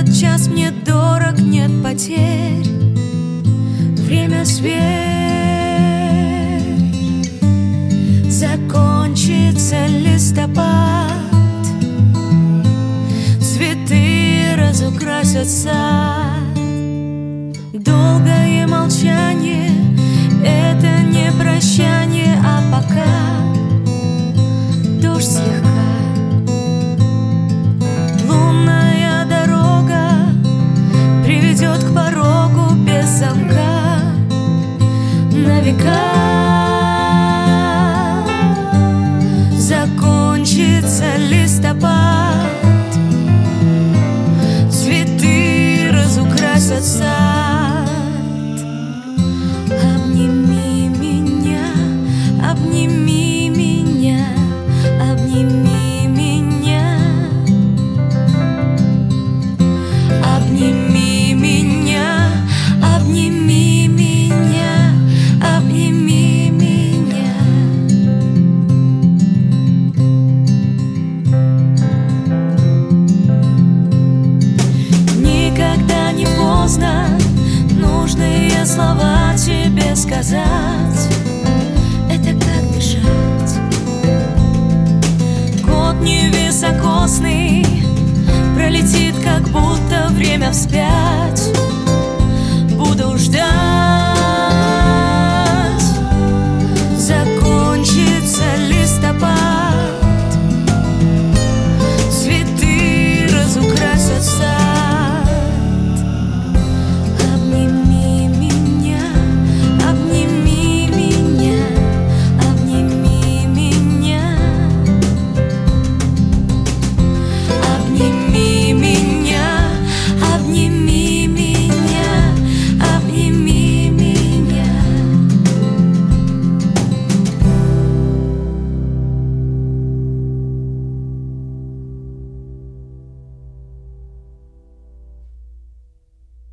час мне дорог, нет потерь. Время сверь, закончится листопад, цветы разукрасят сад. Долгое молчание — это не прощание, а пока дождь слегка. Лунная дорога приведет к порогу без замка на века. Закончится листопад, цветы разукрасят сад. Обними меня, обними меня, обними меня, обними меня, обними меня, обними меня. Никогда не поздно нужные слова тебе сказать. Это как дышать. Год невисокосный пролетит, как будто время вспять. Буду ждать.